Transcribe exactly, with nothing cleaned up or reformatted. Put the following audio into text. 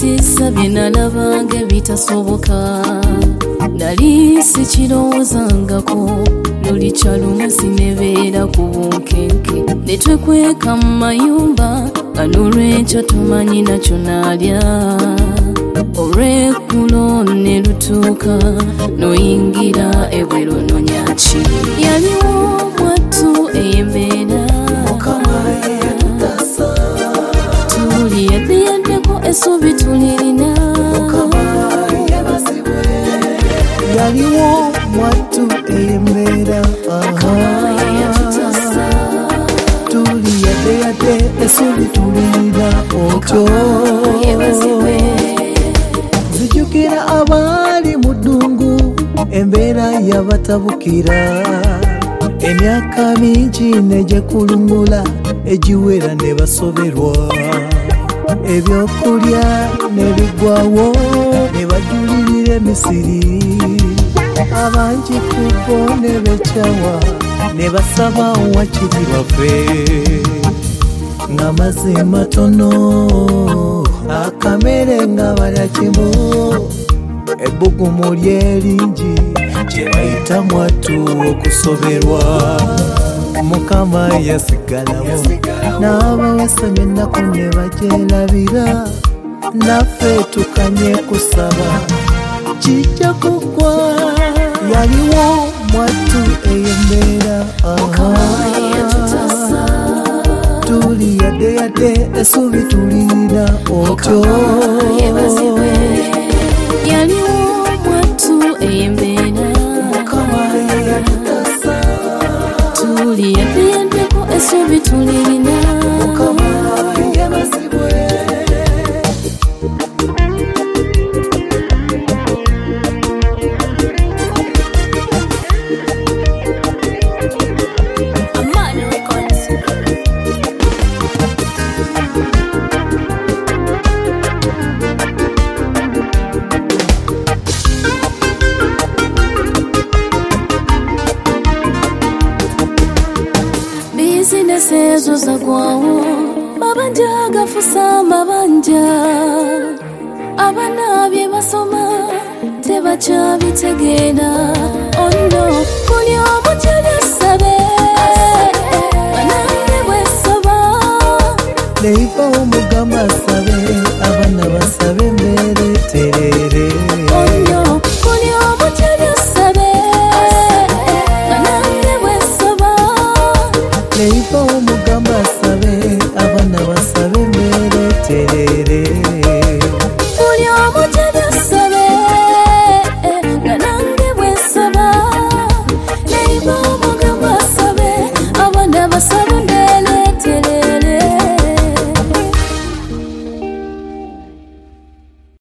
sisa bye nalabanga bitasoboka nali sikirowoozangako lulikyaluma sinebeera ku bunkenke ne twekweka mu mayumba nga n'olwekyo tomanyi nakyo naalya olw'ekkulo ne lutuuka n'oyingira ebweru nonyaki yaliwo mwattu ey'embeera tuli yaddeyaddeko essuubi tulirina yaliwo mwattu ey'embeera tuli yaddeyadde essuubi tulirina otyo zijjukira abaali mu ddungu embeera yabatabukira emyaka mingi negyekulungula egiwera ne basoberwa ebyokulya ne bigwawo ne bajulirira emisiri abangi kubo ne bekyawa ne basaba wakiri bafe nga mazzi matono akamere nga balya kimu ebbugumu lyeringi gye bayita mwattu okusoberwa mukama yasigalawo n'abawesanya ennaku ne bagyerabira naffe tukanye kusaba kijja kugwa yaliwo mwattu ey'embeera tuli yaddeyadde essuubi tulirina otyo yaliwo mwattu ey'embeera tuli yaddeyaddeko essuubi tulirina bizinesi ezo zagwawo mabanja gafusa mabanja abaana bye basoma tebakyabitegeera ono buli omu